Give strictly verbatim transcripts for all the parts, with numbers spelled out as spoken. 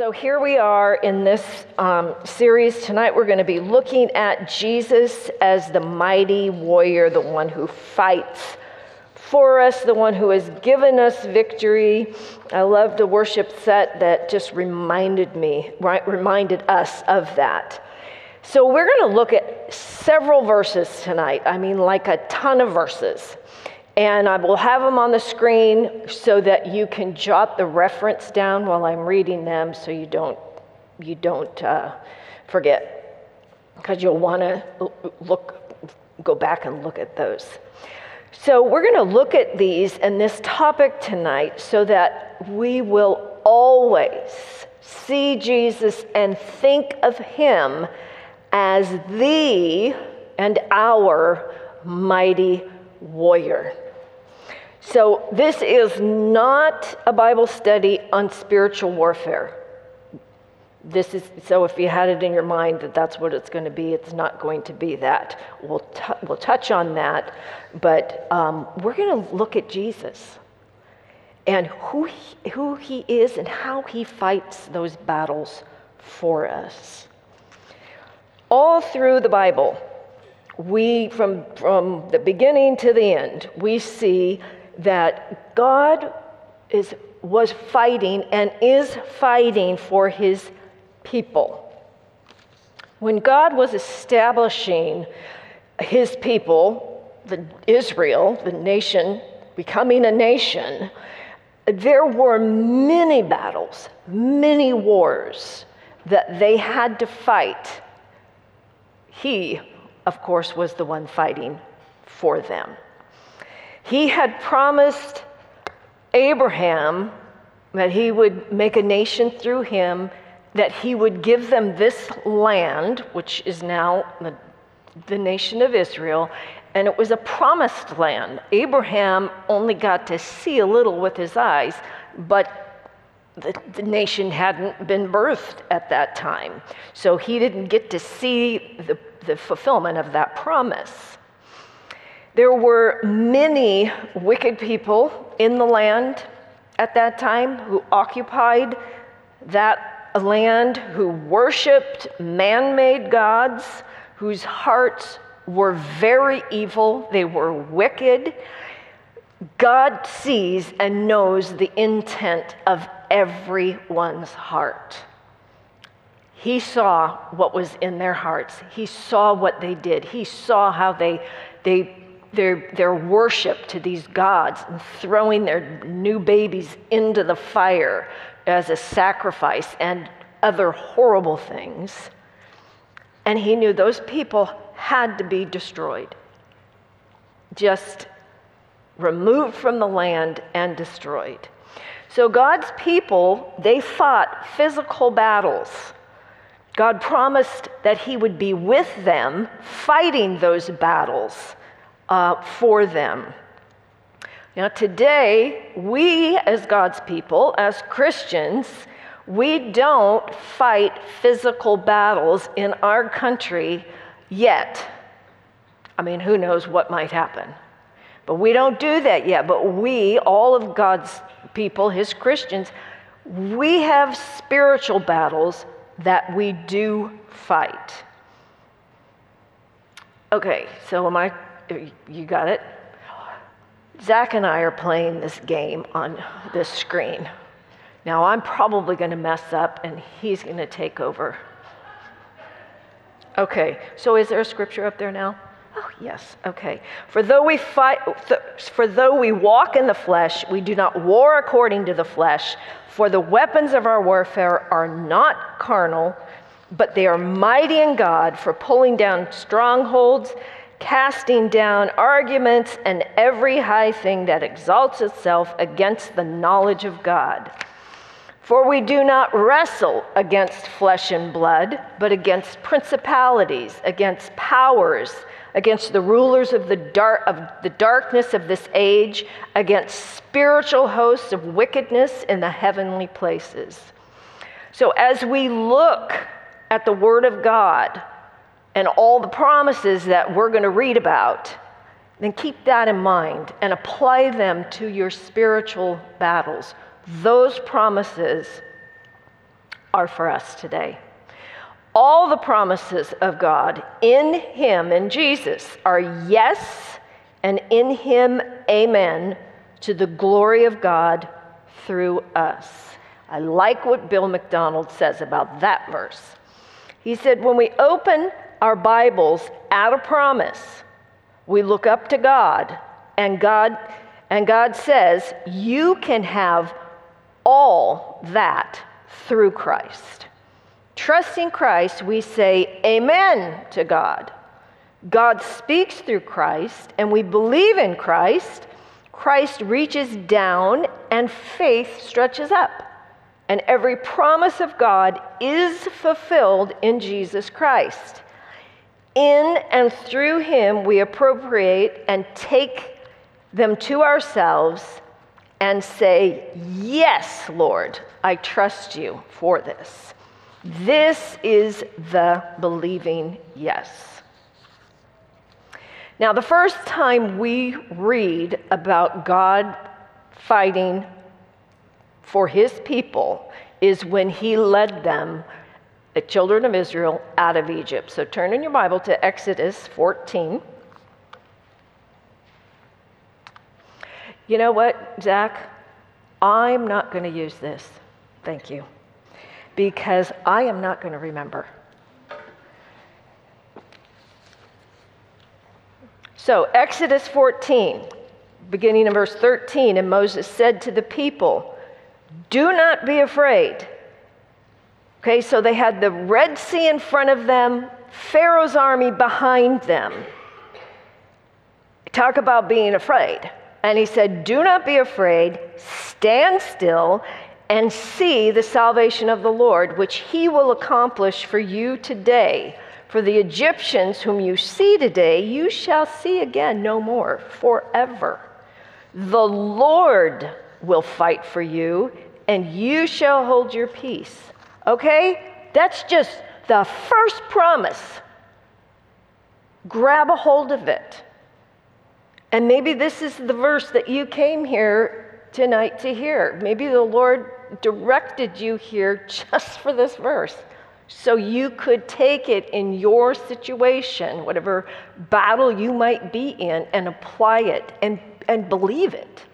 So here we are in this um, series. Tonight we're going to be looking at Jesus as the mighty warrior, the one who fights for us, the one who has given us victory. I loved the worship set that just reminded me, right, reminded us of that. So we're going to look at several verses tonight. I mean, like a ton of verses. And I will have them on the screen so that you can jot the reference down while I'm reading them, so you don't you don't uh, forget, because you'll want to look go back and look at those. So we're going to look at these and this topic tonight so that we will always see Jesus and think of him as the and our mighty warrior. So this is not a Bible study on spiritual warfare. This is so if you had it in your mind that that's what it's going to be, it's not going to be that. We'll t- we'll touch on that, but um, we're going to look at Jesus and who he, who he is and how he fights those battles for us. All through the Bible, we from from the beginning to the end, we see that God is was fighting and is fighting for his people. When God was establishing his people, the Israel, the nation, becoming a nation, there were many battles, many wars that they had to fight. He, of course, was the one fighting for them. He had promised Abraham that he would make a nation through him, that he would give them this land, which is now the, the nation of Israel, and it was a promised land. Abraham only got to see a little with his eyes, but the, the nation hadn't been birthed at that time, so he didn't get to see the, the fulfillment of that promise. There were many wicked people in the land at that time who occupied that land, who worshiped man-made gods, whose hearts were very evil. They were wicked. God sees and knows the intent of everyone's heart. He saw what was in their hearts. He saw what they did. He saw how they they Their, their worship to these gods and throwing their new babies into the fire as a sacrifice and other horrible things. And he knew those people had to be destroyed. Just removed from the land and destroyed. So God's people, they fought physical battles. God promised that he would be with them fighting those battles Uh, for them. Now today, we as God's people, as Christians, we don't fight physical battles in our country yet. I mean, who knows what might happen. But we don't do that yet. But we, all of God's people, his Christians, we have spiritual battles that we do fight. Okay, so am I You got it? Zach and I are playing this game on this screen. Now I'm probably going to mess up and he's going to take over. Okay, so is there a scripture up there now? Oh, yes. Okay. For though we fight, for though we walk in the flesh, we do not war according to the flesh, for the weapons of our warfare are not carnal, but they are mighty in God for pulling down strongholds, casting down arguments and every high thing that exalts itself against the knowledge of God. For we do not wrestle against flesh and blood, but against principalities, against powers, against the rulers of the dark of the darkness of this age, against spiritual hosts of wickedness in the heavenly places. So as we look at the Word of God, and all the promises that we're going to read about, then keep that in mind and apply them to your spiritual battles. Those promises are for us today. All the promises of God in him, in Jesus, are yes, and in him, amen, to the glory of God through us. I like what Bill McDonald says about that verse. He said, when we open our Bibles at a promise, we look up to God, and God, and God says, you can have all that through Christ. Trusting Christ, we say amen to God. God speaks through Christ, and we believe in Christ. Christ reaches down, and faith stretches up. And every promise of God is fulfilled in Jesus Christ. In and through him, we appropriate and take them to ourselves and say, yes, Lord, I trust you for this. This is the believing yes. Now, the first time we read about God fighting for his people is when he led them, the children of Israel, out of Egypt. So turn in your Bible to Exodus fourteen. You know what, Zach? I'm not going to use this. Thank you. Because I am not going to remember. So, Exodus fourteen, beginning in verse thirteen, and Moses said to the people, do not be afraid. Okay, so they had the Red Sea in front of them, Pharaoh's army behind them. Talk about being afraid. And he said, do not be afraid, stand still, and see the salvation of the Lord, which he will accomplish for you today. For the Egyptians whom you see today, you shall see again no more, forever. The Lord will fight for you, and you shall hold your peace. Okay? That's just the first promise. Grab a hold of it. And maybe this is the verse that you came here tonight to hear. Maybe the Lord directed you here just for this verse, so you could take it in your situation, whatever battle you might be in, and apply it and, and believe it.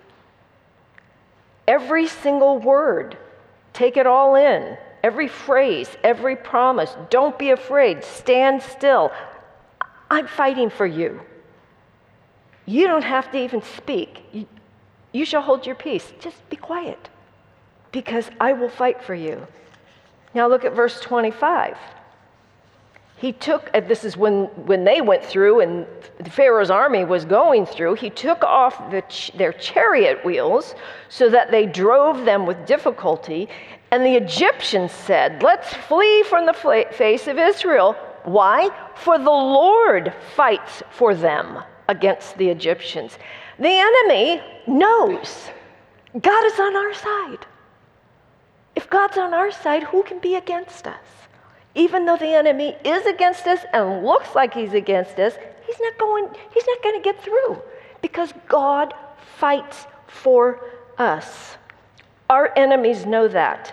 Every single word, take it all in. Every phrase, every promise. Don't be afraid. Stand still. I'm fighting for you. You don't have to even speak. You, you shall hold your peace. Just be quiet, because I will fight for you. Now look at verse twenty-five. He took, this is when, when they went through and Pharaoh's army was going through, he took off the, their chariot wheels so that they drove them with difficulty. And the Egyptians said, let's flee from the face of Israel. Why? For the Lord fights for them against the Egyptians. The enemy knows God is on our side. If God's on our side, who can be against us? Even though the enemy is against us and looks like he's against us, he's not going, he's not going to get through, because God fights for us. Our enemies know that.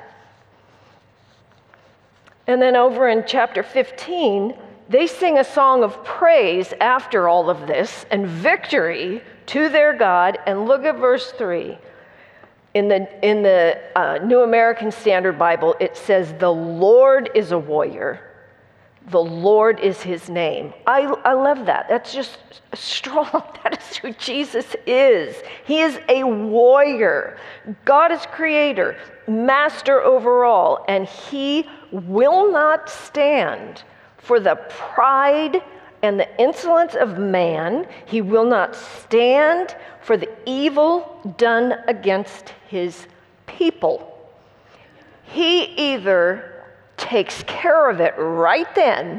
And then over in chapter fifteen, they sing a song of praise after all of this and victory to their God. And look at verse three. In the, in the uh, New American Standard Bible, it says, the Lord is a warrior. The Lord is his name. I, I love that. That's just strong. That is who Jesus is. He is a warrior. God is creator, master over all, and he will not stand for the pride and the insolence of man. He will not stand for the evil done against his people. He either takes care of it right then,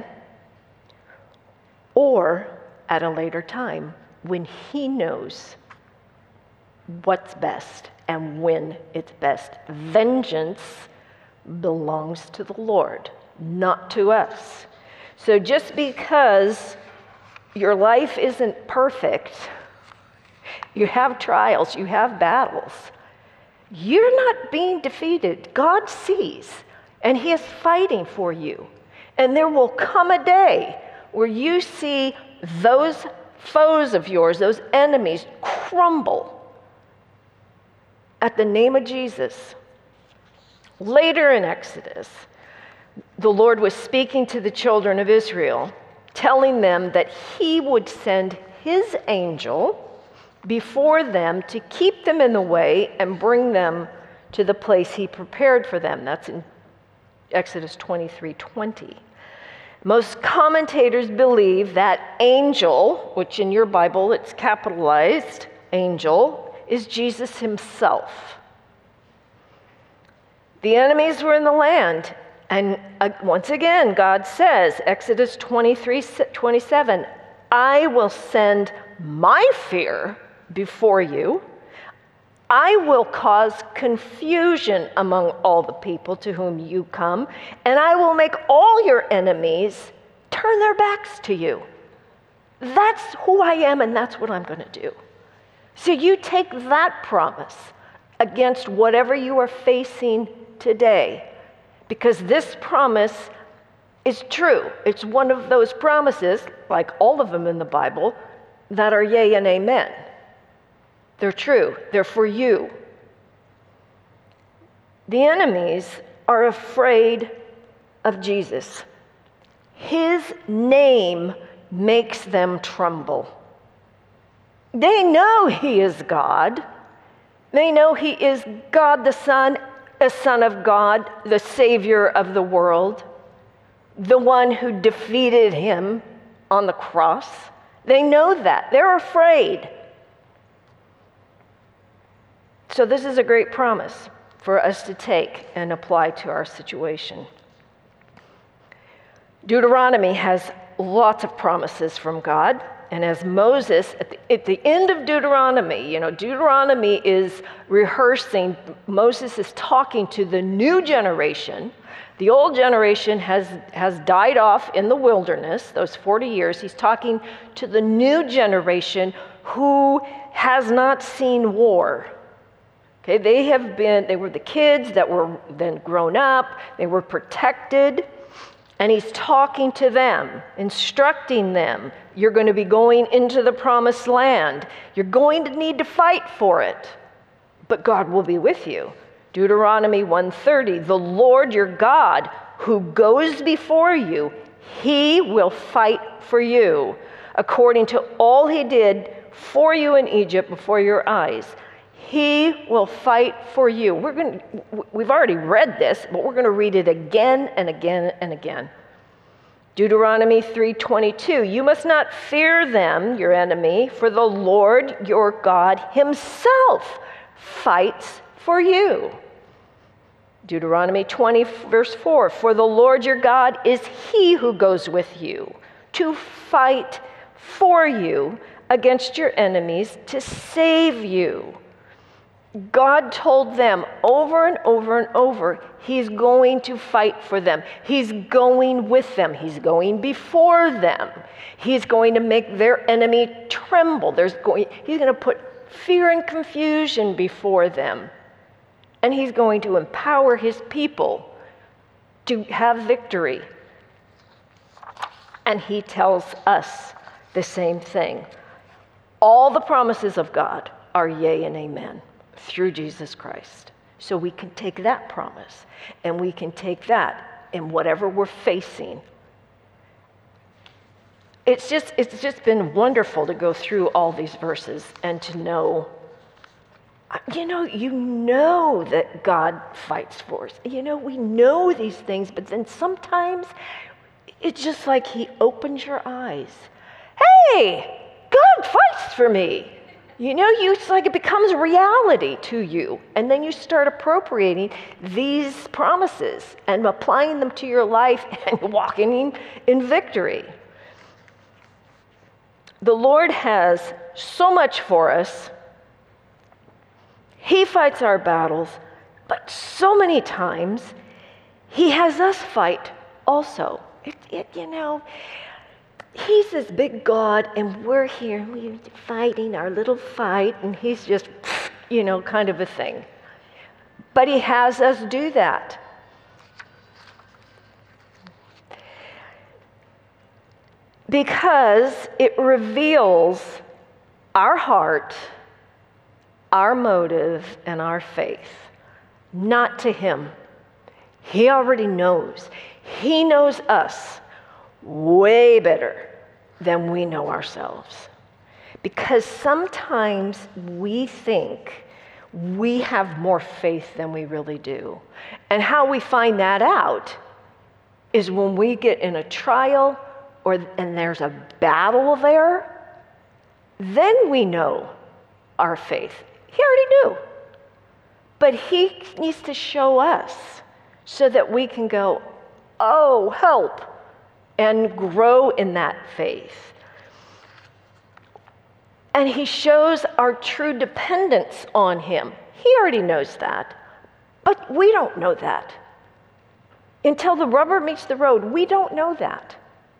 or at a later time when he knows what's best and when it's best. Vengeance belongs to the Lord, not to us. So just because your life isn't perfect, you have trials, you have battles, you're not being defeated. God sees. And he is fighting for you. And there will come a day where you see those foes of yours, those enemies, crumble at the name of Jesus. Later in Exodus, the Lord was speaking to the children of Israel, telling them that he would send his angel before them to keep them in the way and bring them to the place he prepared for them. That's in Exodus twenty-three twenty. Most commentators believe that angel, which in your Bible it's capitalized, angel, is Jesus himself. The enemies were in the land, and uh, once again, God says, Exodus twenty-three twenty-seven, I will send my fear before you. I will cause confusion among all the people to whom you come, and I will make all your enemies turn their backs to you. That's who I am, and that's what I'm going to do. So you take that promise against whatever you are facing today, because this promise is true. It's one of those promises, like all of them in the Bible, that are yea and amen. They're true. They're for you. The enemies are afraid of Jesus. His name makes them tremble. They know he is God. They know he is God the Son, a Son of God, the Savior of the world, the one who defeated him on the cross. They know that. They're afraid. So this is a great promise for us to take and apply to our situation. Deuteronomy has lots of promises from God. And as Moses, at the, at the end of Deuteronomy, you know, Deuteronomy is rehearsing, Moses is talking to the new generation. The old generation has, has died off in the wilderness, those forty years. He's talking to the new generation who has not seen war. Okay, they have been, they were the kids that were then grown up, they were protected, and he's talking to them, instructing them. You're going to be going into the promised land. You're going to need to fight for it, but God will be with you. Deuteronomy one thirty, the Lord your God who goes before you, he will fight for you, according to all he did for you in Egypt before your eyes. He will fight for you. We're going to, we've already read this, but we're going to read it again and again and again. Deuteronomy three twenty-two, you must not fear them, your enemy, for the Lord your God himself fights for you. Deuteronomy twenty, verse four, for the Lord your God is he who goes with you to fight for you against your enemies to save you. God told them over and over and over, he's going to fight for them. He's going with them. He's going before them. He's going to make their enemy tremble. There's going, he's going to put fear and confusion before them. And he's going to empower his people to have victory. And he tells us the same thing. All the promises of God are yea and amen through Jesus Christ. So we can take that promise and we can take that in whatever we're facing. It's just, it's just been wonderful to go through all these verses and to know, you know, you know that God fights for us. You know, we know these things, but then sometimes it's just like he opens your eyes. Hey, God fights for me. You know, you, it's like it becomes reality to you. And then you start appropriating these promises and applying them to your life and walking in, in victory. The Lord has so much for us. He fights our battles, but so many times he has us fight also. It, it, you know, he's this big God, and we're here, and we're fighting our little fight, and he's just, you know, kind of a thing. But he has us do that. because it reveals our heart, our motive, and our faith, not to him. He already knows. He knows us way better than we know ourselves. Because sometimes we think we have more faith than we really do. And how we find that out is when we get in a trial or and there's a battle there, then we know our faith. He already knew. But he needs to show us so that we can go, oh, help, and grow in that faith. And he shows our true dependence on him. He already knows that, but we don't know that. Until the rubber meets the road, we don't know that.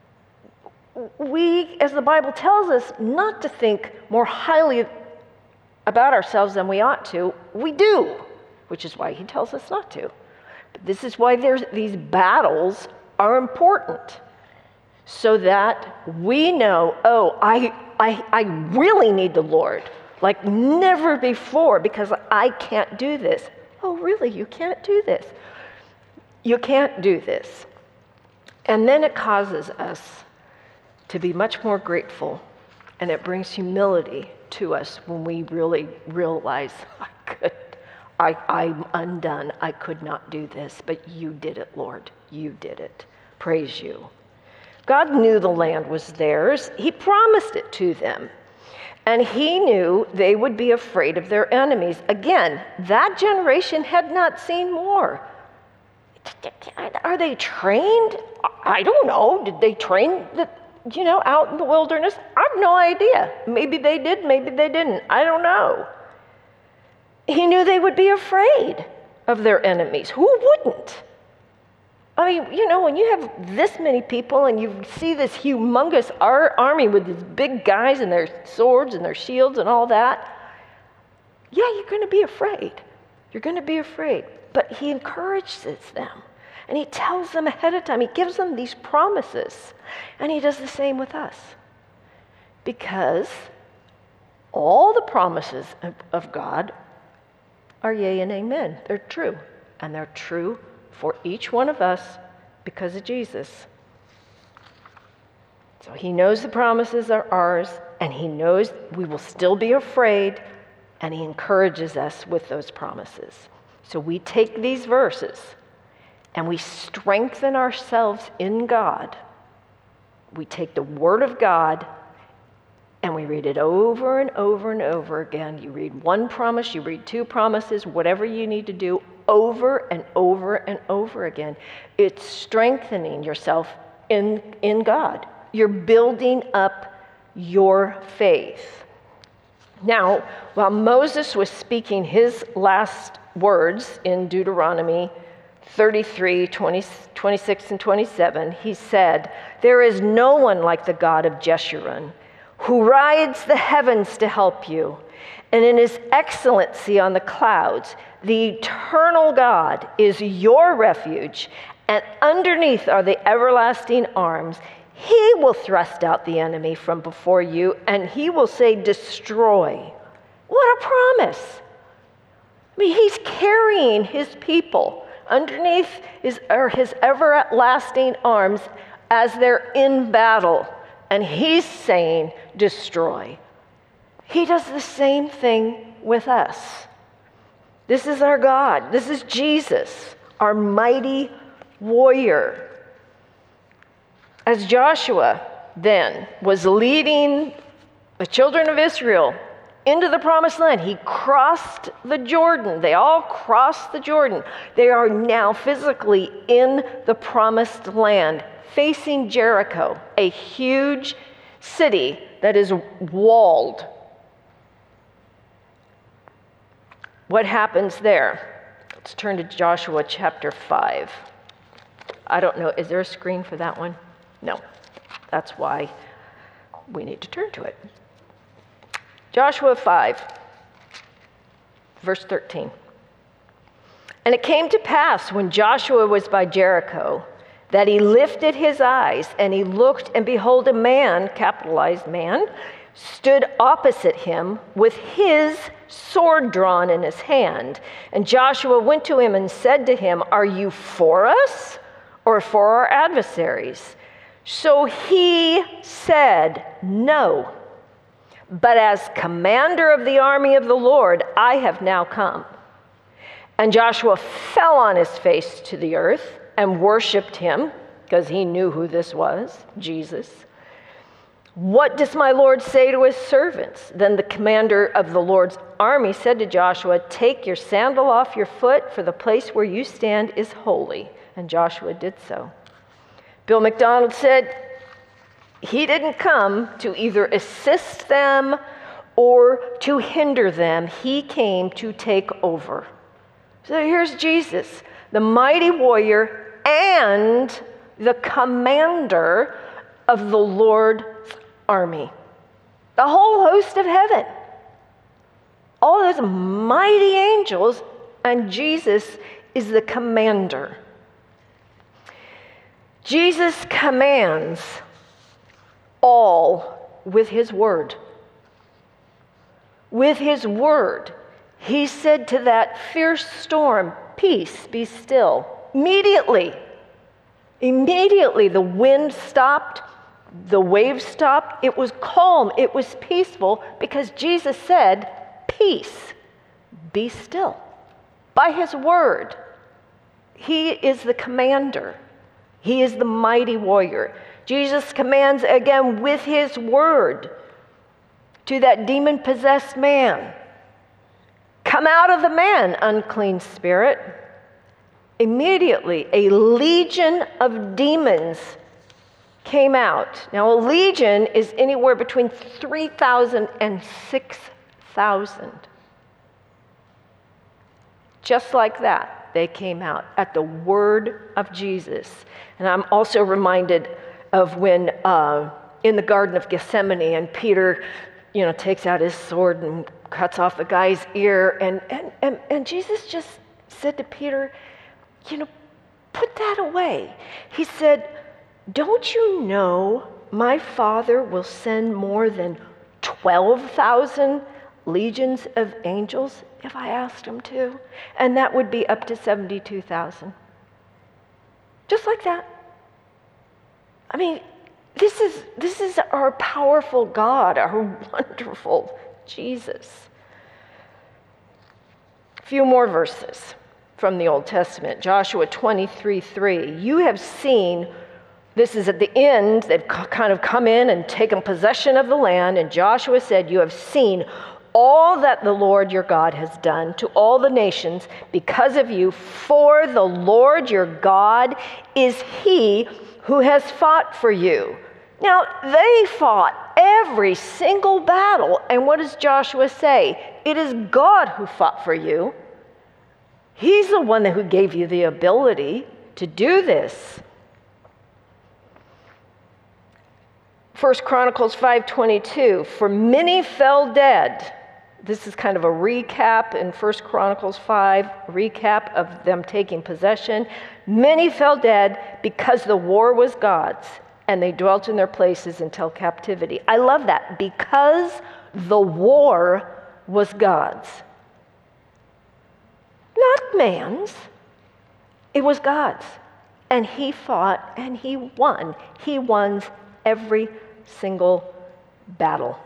We, as the Bible tells us, not to think more highly about ourselves than we ought to. We do, which is why he tells us not to. But this is why there's, these battles are important, so that we know, oh, I, I, I really need the Lord, like never before, because I can't do this. Oh, really? You can't do this? You can't do this. And then it causes us to be much more grateful, and it brings humility to us when we really realize, I could, I, I'm undone. I could not do this, but you did it, Lord. You did it. Praise you. God knew the land was theirs. He promised it to them. And he knew they would be afraid of their enemies. Again, that generation had not seen war. Are they trained? I don't know. Did they train, the, you know, out in the wilderness? I have no idea. Maybe they did, maybe they didn't. I don't know. He knew they would be afraid of their enemies. Who wouldn't? I mean, you know, when you have this many people and you see this humongous ar- army with these big guys and their swords and their shields and all that, yeah, you're going to be afraid. You're going to be afraid. But he encourages them, and he tells them ahead of time. He gives them these promises, and he does the same with us. Because all the promises of, of God are yea and amen. They're true, and they're true for each one of us because of Jesus. So he knows the promises are ours, and he knows we will still be afraid, and he encourages us with those promises. So we take these verses and we strengthen ourselves in God. We take the Word of God and we read it over and over and over again. You read one promise, you read two promises, whatever you need to do, over and over and over again. It's strengthening yourself in, in God. You're building up your faith. Now, while Moses was speaking his last words in Deuteronomy thirty-three, twenty, twenty-six, and twenty-seven, he said, "There is no one like the God of Jeshurun, who rides the heavens to help you, and in his excellency on the clouds. The eternal God is your refuge, and underneath are the everlasting arms. He will thrust out the enemy from before you, and he will say, 'Destroy.'" What a promise. I mean, he's carrying his people underneath his, or his everlasting arms as they're in battle, and he's saying, "Destroy." He does the same thing with us. This is our God. This is Jesus, our mighty warrior. As Joshua then was leading the children of Israel into the promised land, he crossed the Jordan. They all crossed the Jordan. They are now physically in the promised land, facing Jericho, a huge city that is walled. What happens there? Let's turn to Joshua chapter five. I don't know, is there a screen for that one? No. That's why we need to turn to it. Joshua five, verse thirteen. "And it came to pass when Joshua was by Jericho that he lifted his eyes, and he looked, and behold, a man, capitalized man, stood opposite him with his sword drawn in his hand. And Joshua went to him and said to him, "Are you for us or for our adversaries?" So he said, "No, but as commander of the army of the Lord, I have now come." And Joshua fell on his face to the earth and worshiped him, because he knew who this was, Jesus. "What does my Lord say to his servants?" Then the commander of the Lord's army said to Joshua, "Take your sandal off your foot, for the place where you stand is holy." And Joshua did so. Bill McDonald said he didn't come to either assist them or to hinder them. He came to take over. So here's Jesus, the mighty warrior and the commander of the Lord's army. The whole host of heaven. All those mighty angels, and Jesus is the commander. Jesus commands all with his word. With his word, he said to that fierce storm, "Peace, be still." Immediately, immediately the wind stopped, the waves stopped. It was calm, it was peaceful, because Jesus said, "Peace, be still." By his word, he is the commander. He is the mighty warrior. Jesus commands again with his word to that demon-possessed man, "Come out of the man, unclean spirit." Immediately, a legion of demons came out. Now, a legion is anywhere between three thousand and six thousand. Just like that, they came out at the word of Jesus. And I'm also reminded of when uh, in the Garden of Gethsemane, and Peter, you know, takes out his sword and cuts off the guy's ear, and and and, and Jesus just said to Peter, you know, put that away. He said, "Don't you know my Father will send more than twelve thousand legions of angels if I asked him to?" And that would be up to seventy-two thousand. Just like that. I mean, this is this is our powerful God, our wonderful Jesus. A few more verses from the Old Testament. Joshua twenty-three three. "You have seen," this is at the end, they've kind of come in and taken possession of the land, and Joshua said, "You have seen all that the Lord your God has done to all the nations because of you, for the Lord your God is he who has fought for you." Now, they fought every single battle, and what does Joshua say? It is God who fought for you. He's the one who gave you the ability to do this. First Chronicles five twenty-two, "For many fell dead." This is kind of a recap in First Chronicles five, recap of them taking possession. "Many fell dead because the war was God's, and they dwelt in their places until captivity." I love that. Because the war was God's. Not man's. It was God's. And he fought and he won. He won every single battle.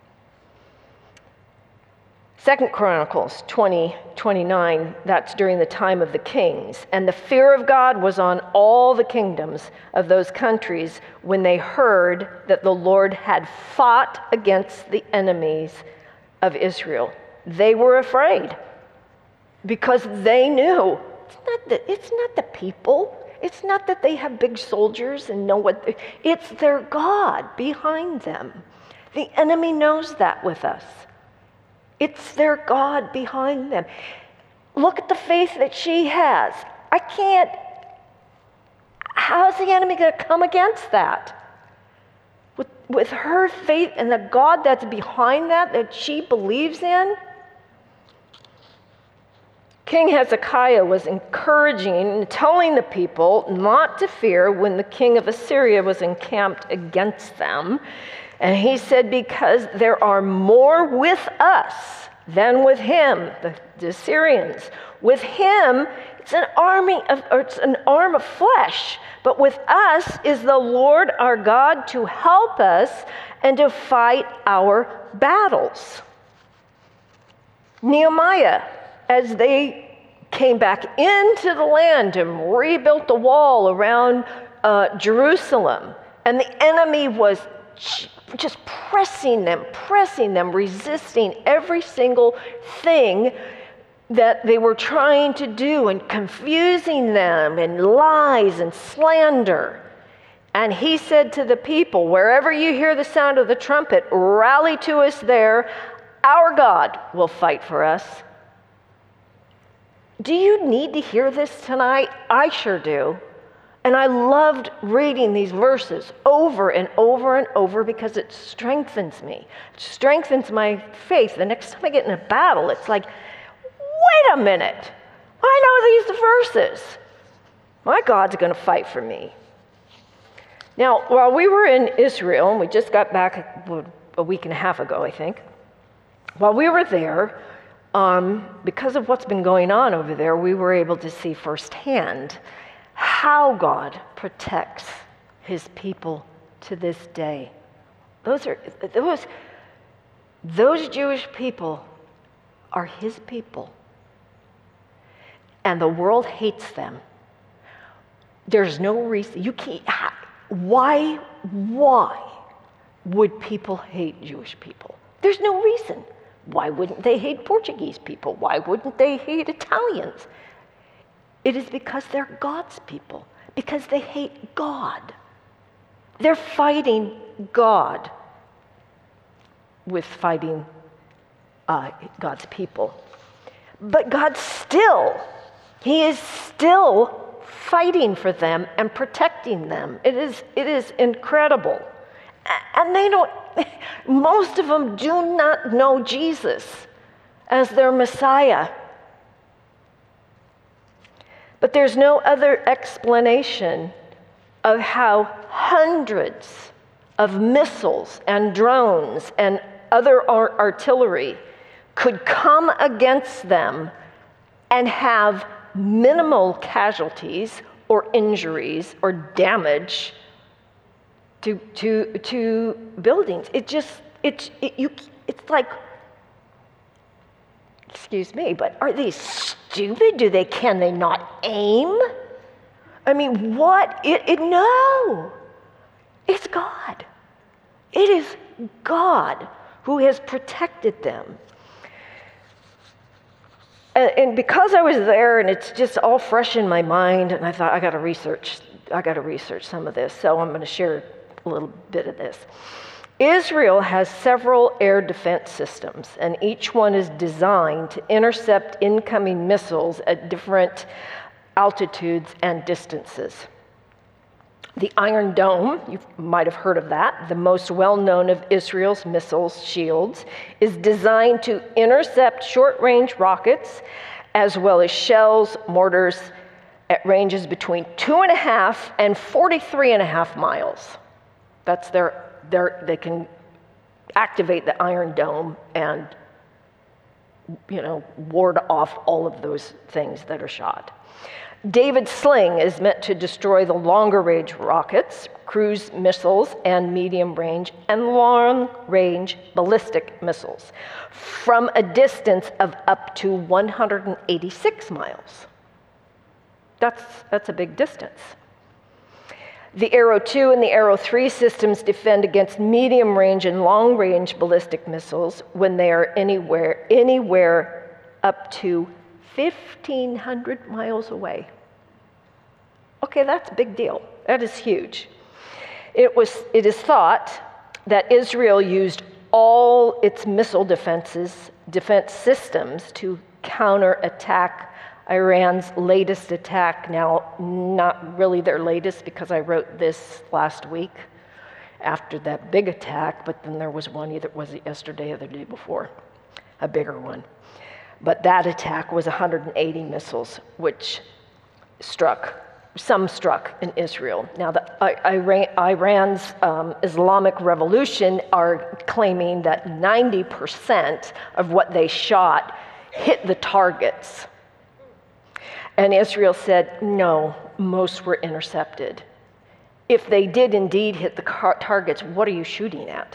Second Chronicles twenty twenty-nine, that's during the time of the kings. "And the fear of God was on all the kingdoms of those countries when they heard that the Lord had fought against the enemies of Israel." They were afraid because they knew it's not the, it's not the people. It's not that they have big soldiers and know what, they, it's their God behind them. The enemy knows that with us. It's their God behind them. Look at the faith that she has. I can't, how's the enemy going to come against that? With, with her faith and the God that's behind that, that she believes in? King Hezekiah was encouraging and telling the people not to fear when the king of Assyria was encamped against them. And he said, because there are more with us than with him, the, the Assyrians. With him, it's an army of, or it's an arm of flesh. But with us is the Lord our God to help us and to fight our battles. Nehemiah, as they came back into the land and rebuilt the wall around uh, Jerusalem, and the enemy was just pressing them, pressing them, resisting every single thing that they were trying to do and confusing them and lies and slander. And he said to the people, wherever you hear the sound of the trumpet, rally to us there. Our God will fight for us. Do you need to hear this tonight? I sure do. And I loved reading these verses over and over and over because it strengthens me. It strengthens my faith. The next time I get in a battle, it's like, wait a minute. I know these verses. My God's going to fight for me. Now, while we were in Israel, and we just got back a week and a half ago, I think, while we were there, um, because of what's been going on over there, we were able to see firsthand how God protects his people to this day. Those are those those Jewish people are his people. And the world hates them. There's no reason you can't why why would people hate Jewish people? There's no reason. Why wouldn't they hate Portuguese people? Why wouldn't they hate Italians? It is because they're God's people, because they hate God. They're fighting God with fighting uh, God's people. But God still, he is still fighting for them and protecting them. It is, it is incredible. And they don't, most of them do not know Jesus as their Messiah. But there's no other explanation of how hundreds of missiles and drones and other ar- artillery could come against them and have minimal casualties or injuries or damage to to to buildings. It just it's it, you it's like, excuse me, but are they stupid? Do they can they not aim? I mean, what? It, it no. It's God. It is God who has protected them. And, and because I was there, and it's just all fresh in my mind, and I thought I got to research. I got to research some of this. So I'm going to share a little bit of this. Israel has several air defense systems, and each one is designed to intercept incoming missiles at different altitudes and distances. The Iron Dome, you might have heard of that, the most well-known of Israel's missile shields, is designed to intercept short-range rockets as well as shells, mortars at ranges between two and a half and forty-three and a half miles. That's their, their, they can activate the Iron Dome and, you know, ward off all of those things that are shot. David's sling is meant to destroy the longer-range rockets, cruise missiles, and medium-range and long-range ballistic missiles from a distance of up to one hundred eighty-six miles. That's, that's a big distance. The Arrow two and the Arrow three systems defend against medium-range and long-range ballistic missiles when they are anywhere, anywhere up to fifteen hundred miles away. Okay, that's a big deal. That is huge. It was, it is thought that Israel used all its missile defenses, defense systems to counterattack Iran's latest attack. Now, not really their latest, because I wrote this last week after that big attack, but then there was one, either was it yesterday or the day before, a bigger one. But that attack was one hundred eighty missiles, which struck, some struck in Israel. Now, the Iran, Iran's um, Islamic Revolution are claiming that ninety percent of what they shot hit the targets. And Israel said, no, most were intercepted. If they did indeed hit the car- targets, what are you shooting at?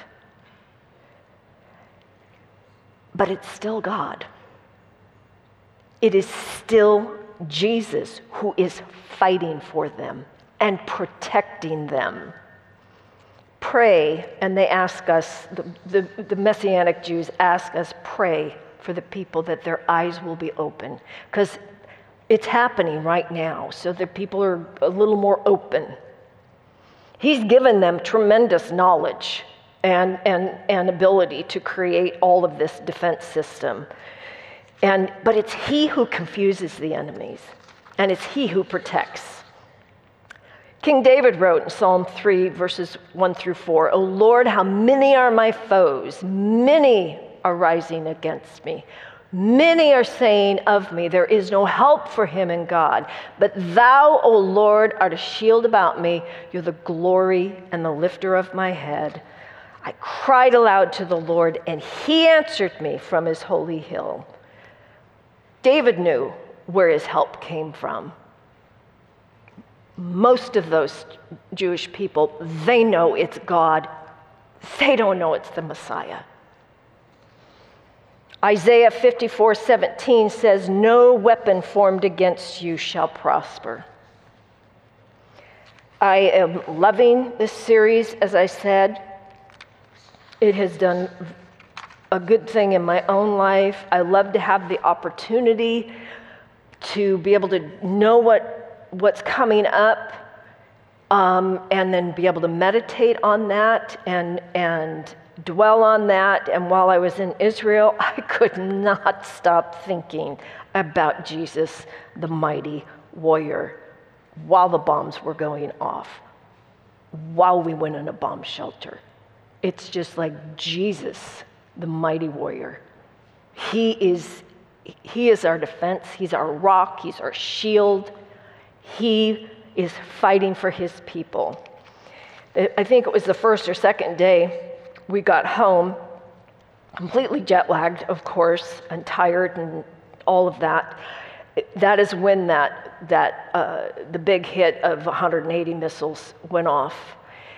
But it's still God. It is still Jesus who is fighting for them and protecting them. Pray, and they ask us, the, the, the Messianic Jews ask us, pray for the people that their eyes will be open. Because it's happening right now, so that people are a little more open. He's given them tremendous knowledge and, and, and ability to create all of this defense system. And, but it's he who confuses the enemies, and it's he who protects. King David wrote in Psalm three, verses one through four, O Lord, how many are my foes? Many are rising against me. Many are saying of me, there is no help for him in God. But thou, O Lord, art a shield about me. You're the glory and the lifter of my head. I cried aloud to the Lord, and he answered me from his holy hill. David knew where his help came from. Most of those Jewish people, they know it's God. They don't know it's the Messiah. Isaiah fifty-four seventeen says, no weapon formed against you shall prosper. I am loving this series, as I said. It has done a good thing in my own life. I love to have the opportunity to be able to know what, what's coming up, um, and then be able to meditate on that and and dwell on that. And while I was in Israel, I could not stop thinking about Jesus, the mighty warrior, while the bombs were going off, while we went in a bomb shelter. It's just like Jesus, the mighty warrior. He is, he is our defense. He's our rock. He's our shield. He is fighting for his people. I think it was the first or second day we got home, completely jet lagged, of course, and tired and all of that. That is when that that uh, the big hit of one hundred eighty missiles went off,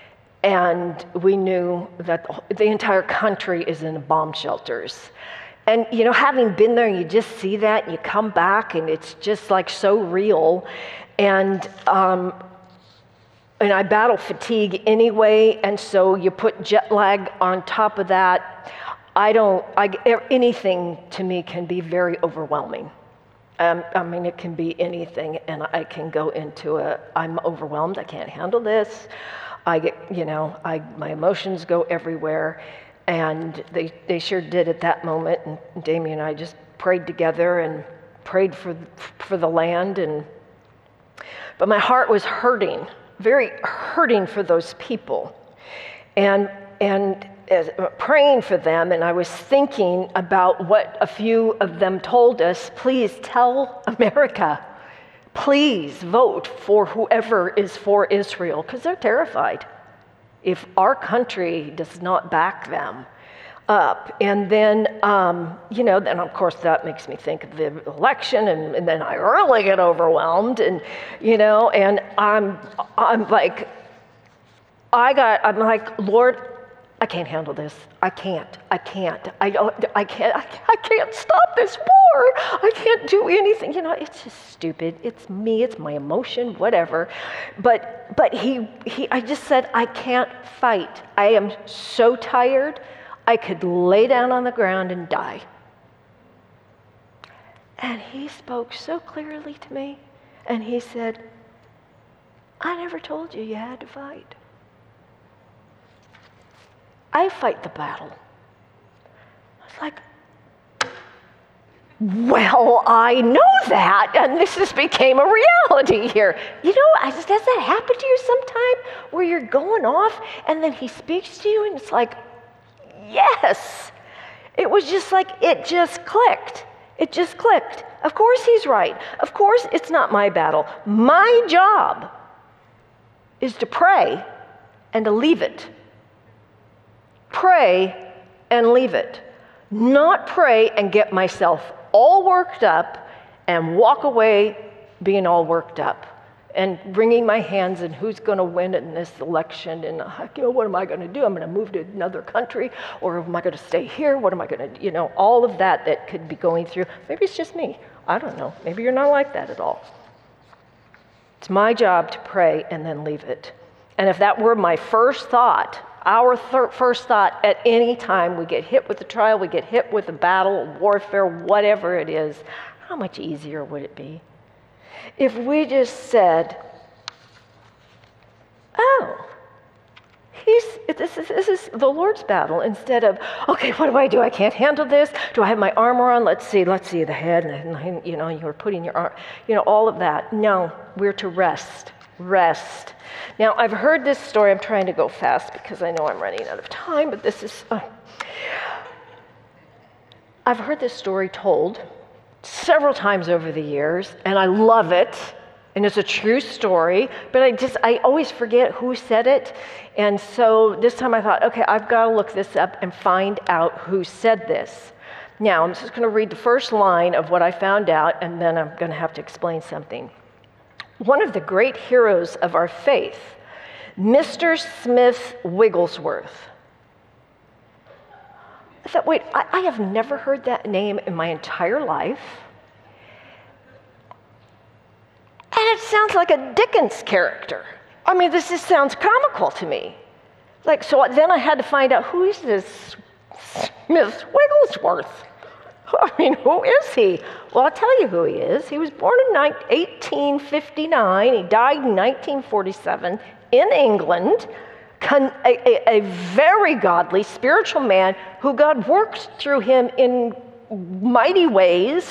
and we knew that the, the entire country is in bomb shelters. And you know, having been there, you just see that, and you come back, and it's just like so real. And um, And I battle fatigue anyway, and so you put jet lag on top of that. I don't, I, anything to me can be very overwhelming. Um, I mean, it can be anything, and I can go into a, I'm overwhelmed, I can't handle this. I get, you know, I, my emotions go everywhere, and they, they sure did at that moment. And Damien and I just prayed together and prayed for, for the land, and, but my heart was hurting. Very hurting for those people, and and uh, praying for them. And I was thinking about what a few of them told us. Please tell America, please vote for whoever is for Israel, because they're terrified if our country does not back them up. And then, um, you know, then of course that makes me think of the election, and, and then I really get overwhelmed, and, you know, and I'm, I'm like, I got, I'm like, Lord, I can't handle this. I can't, I can't, I don't, I can't, I can't, I can't stop this war. I can't do anything. You know, it's just stupid. It's me, it's my emotion, whatever. But, but he, he, I just said, I can't fight. I am so tired. I could lay down on the ground and die. And he spoke so clearly to me, and he said, I never told you you had to fight. I fight the battle. I was like, well, I know that, and this just became a reality here. You know, does that happen to you sometime, where you're going off, and then he speaks to you, and it's like, yes. It was just like, it just clicked. It just clicked. Of course he's right. Of course it's not my battle. My job is to pray and to leave it. Pray and leave it. Not pray and get myself all worked up and walk away being all worked up and wringing my hands and who's going to win in this election and uh, you know, what am I going to do? I'm going to move to another country, or am I going to stay here? What am I going to, you know, all of that that could be going through. Maybe it's just me. I don't know. Maybe you're not like that at all. It's my job to pray and then leave it. And if that were my first thought, our thir- first thought at any time we get hit with a trial, we get hit with a battle, warfare, whatever it is, how much easier would it be if we just said, oh, he's, this is, this is the Lord's battle, instead of, okay, what do I do? I can't handle this. Do I have my armor on? Let's see, let's see the head, and you know, you're putting your arm, you know, all of that. No, we're to rest, rest. Now, I've heard this story. I'm trying to go fast because I know I'm running out of time, but this is, uh, I've heard this story told several times over the years, and I love it, and it's a true story, but I just, I always forget who said it, and so this time I thought, okay, I've got to look this up and find out who said this. Now, I'm just going to read the first line of what I found out, and then I'm going to have to explain something. One of the great heroes of our faith, Mister Smith Wigglesworth. I thought, wait, I, I have never heard that name in my entire life. And it sounds like a Dickens character. I mean, this just sounds comical to me. Like, so then I had to find out, who is this Smith Wigglesworth? I mean, who is he? Well, I'll tell you who he is. He was born in eighteen fifty-nine. He died in nineteen forty-seven in England. Con- a, a, a very godly, spiritual man who God worked through him in mighty ways.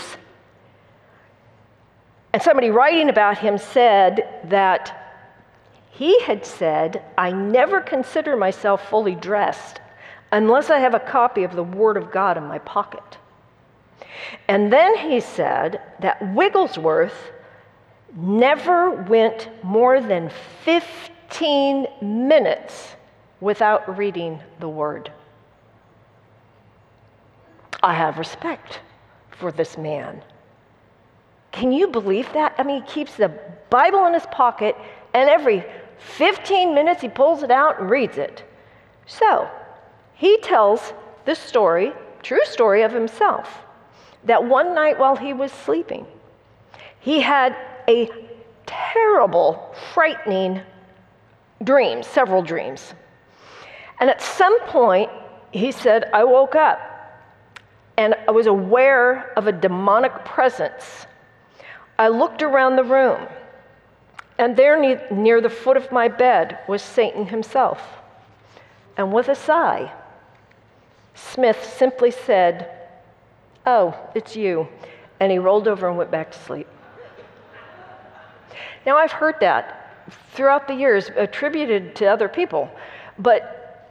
And somebody writing about him said that he had said, I never consider myself fully dressed unless I have a copy of the Word of God in my pocket. And then he said that Wigglesworth never went more than fifteen minutes without reading the Word. I have respect for this man. Can you believe that? I mean, he keeps the Bible in his pocket, and every fifteen minutes he pulls it out and reads it. So, he tells this story, true story of himself, that one night while he was sleeping, he had a terrible, frightening dream, several dreams. And at some point, he said, I woke up and I was aware of a demonic presence. I looked around the room, and there near, near the foot of my bed was Satan himself. And with a sigh, Smith simply said, oh, it's you. And he rolled over and went back to sleep. Now, I've heard that throughout the years attributed to other people, but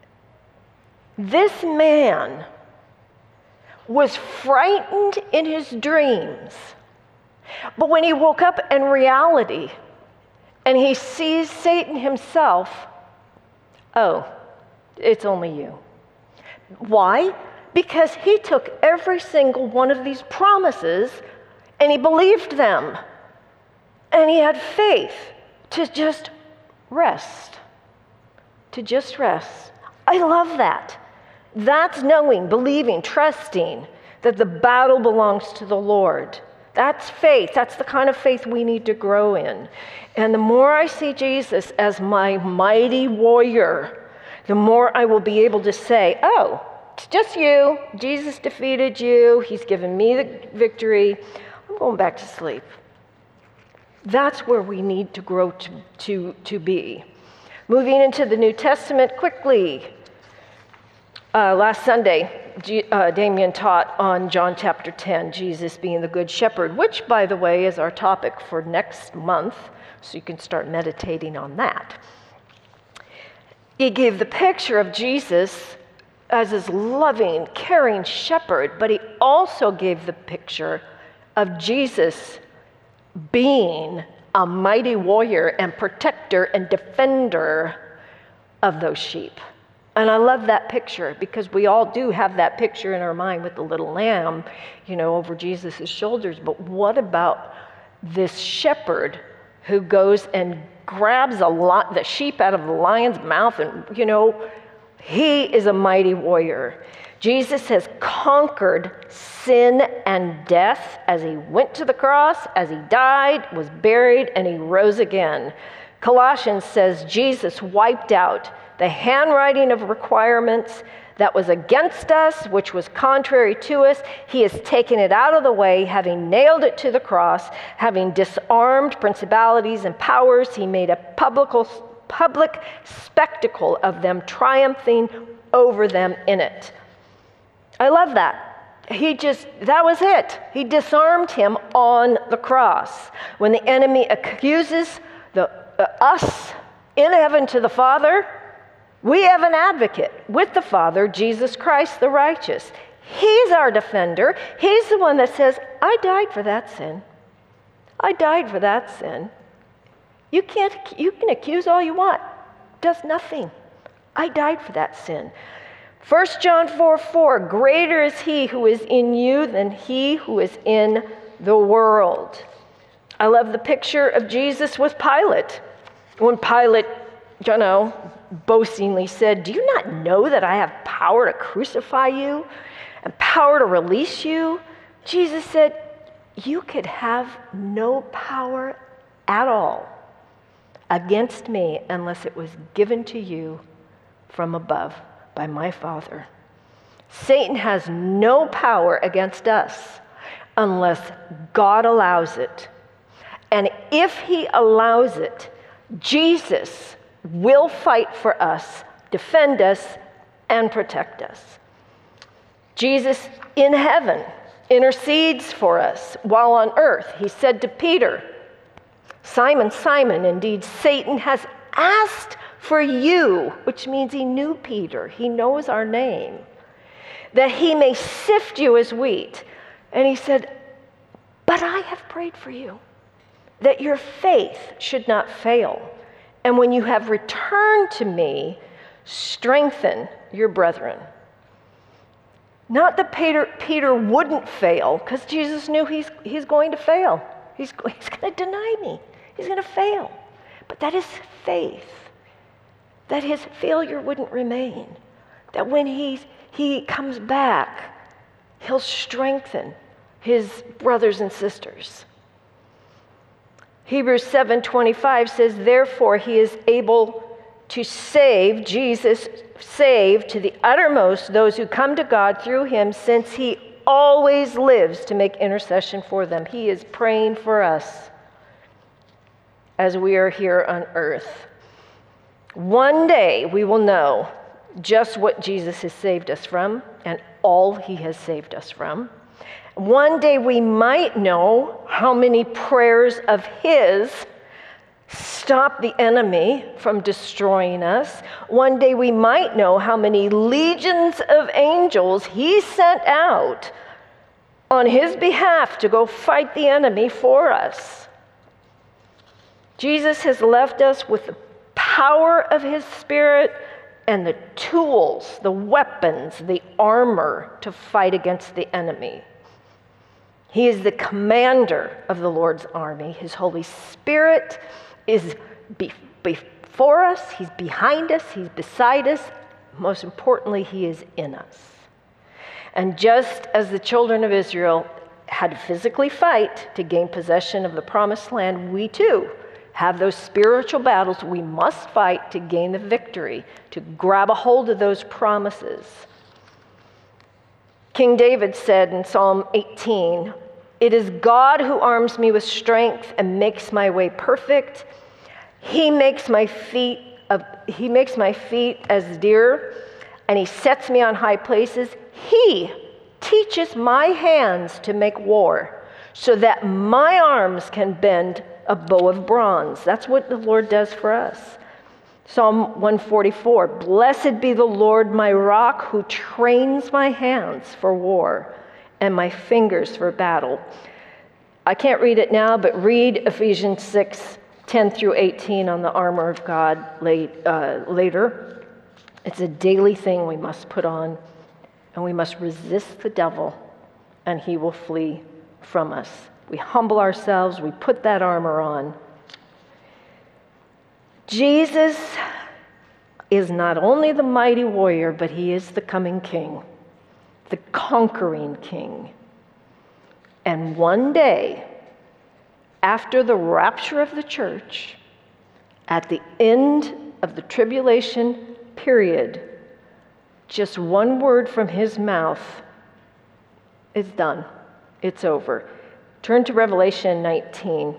this man was frightened in his dreams. But when he woke up in reality and he sees Satan himself, oh, it's only you. Why? Because he took every single one of these promises and he believed them. And he had faith to just rest. To just rest. I love that. That's knowing, believing, trusting that the battle belongs to the Lord. That's faith. That's the kind of faith we need to grow in. And the more I see Jesus as my mighty warrior, the more I will be able to say, oh, it's just you. Jesus defeated you. He's given me the victory. I'm going back to sleep. That's where we need to grow to, to, to be. Moving into the New Testament quickly. Uh, last Sunday, G- uh, Damien taught on John chapter ten, Jesus being the Good Shepherd, which, by the way, is our topic for next month, so you can start meditating on that. He gave the picture of Jesus as his loving, caring shepherd, but he also gave the picture of Jesus being a mighty warrior and protector and defender of those sheep. And I love that picture because we all do have that picture in our mind with the little lamb, you know, over Jesus' shoulders. But what about this shepherd who goes and grabs a lot, the sheep out of the lion's mouth? And, you know, he is a mighty warrior. Jesus has conquered sin and death as he went to the cross, as he died, was buried, and he rose again. Colossians says Jesus wiped out the handwriting of requirements that was against us, which was contrary to us. He has taken it out of the way, having nailed it to the cross, having disarmed principalities and powers. He made a public, public spectacle of them, triumphing over them in it. I love that. He just, that was it. He disarmed him on the cross. When the enemy accuses the, uh, us in heaven to the Father, we have an advocate with the Father, Jesus Christ the righteous. He's our defender. He's the one that says, I died for that sin. I died for that sin. You can't, you can accuse all you want. Does nothing. I died for that sin. First John four four, greater is he who is in you than he who is in the world. I love the picture of Jesus with Pilate. When Pilate, you know, boastingly said, do you not know that I have power to crucify you and power to release you? Jesus said, you could have no power at all against me unless it was given to you from above by my Father. Satan has no power against us unless God allows it. And if he allows it, Jesus will fight for us, defend us, and protect us. Jesus in heaven intercedes for us while on earth. He said to Peter, Simon, Simon, indeed Satan has asked for you, which means he knew Peter. He knows our name, that he may sift you as wheat. And he said, but I have prayed for you, that your faith should not fail. And when you have returned to me, strengthen your brethren. Not that Peter, Peter wouldn't fail, because Jesus knew he's, he's going to fail. He's, he's going to deny me. He's going to fail. But that is faith. That his failure wouldn't remain. That when he, he comes back, he'll strengthen his brothers and sisters. Hebrews seven twenty-five says, therefore he is able to save, Jesus save to the uttermost those who come to God through him, since he always lives to make intercession for them. He is praying for us as we are here on earth. One day we will know just what Jesus has saved us from and all he has saved us from. One day we might know how many prayers of his stop the enemy from destroying us. One day we might know how many legions of angels he sent out on his behalf to go fight the enemy for us. Jesus has left us with the power of his Spirit and the tools, the weapons, the armor to fight against the enemy. He is the commander of the Lord's army. His Holy Spirit is be- before us, he's behind us, he's beside us. Most importantly, he is in us. And just as the children of Israel had to physically fight to gain possession of the promised land, we too have those spiritual battles we must fight to gain the victory, to grab a hold of those promises. King David said in Psalm eighteen, it is God who arms me with strength and makes my way perfect. He makes my feet, uh, he makes my feet as deer, and he sets me on high places. He teaches my hands to make war, so that my arms can bend a bow of bronze. That's what the Lord does for us. Psalm one forty-four, blessed be the Lord my rock who trains my hands for war and my fingers for battle. I can't read it now, but read Ephesians six, ten through eighteen on the armor of God late, uh, later. It's a daily thing we must put on, and we must resist the devil, and he will flee from us. We humble ourselves, we put that armor on. Jesus is not only the mighty warrior, but he is the coming king, the conquering king. And one day, after the rapture of the church, at the end of the tribulation period, just one word from his mouth is done. It's over. Turn to Revelation nineteen,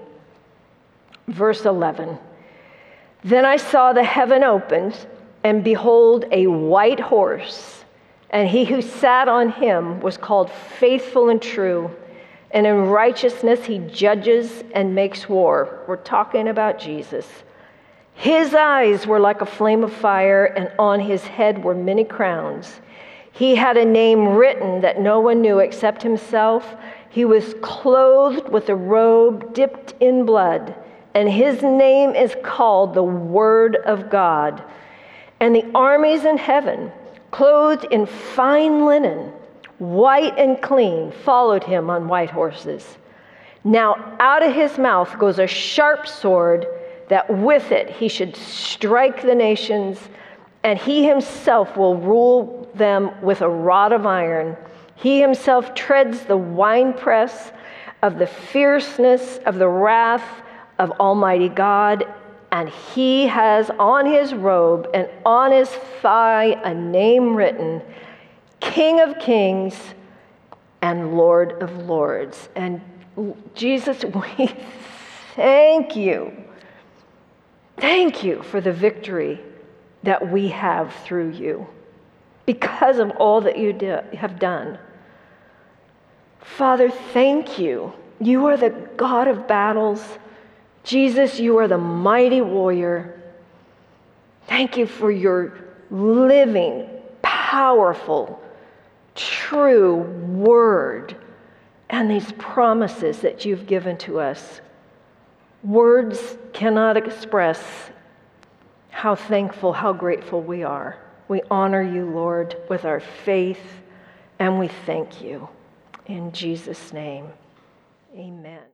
verse eleven. Then I saw the heaven opened, and behold, a white horse, and he who sat on him was called Faithful and True, and in righteousness he judges and makes war. We're talking about Jesus. His eyes were like a flame of fire, and on his head were many crowns. He had a name written that no one knew except himself. He was clothed with a robe dipped in blood, and his name is called the Word of God. And the armies in heaven, clothed in fine linen, white and clean, followed him on white horses. Now out of his mouth goes a sharp sword, that with it he should strike the nations, and he himself will rule them with a rod of iron. He himself treads the winepress of the fierceness of the wrath of Almighty God, and he has on his robe and on his thigh a name written, King of Kings and Lord of Lords. And Jesus, we thank you. Thank you for the victory that we have through you because of all that you do, have done. Father, thank you. You are the God of battles. Jesus, you are the mighty warrior. Thank you for your living, powerful, true word and these promises that you've given to us. Words cannot express how thankful, how grateful we are. We honor you, Lord, with our faith, and we thank you. In Jesus' name, amen.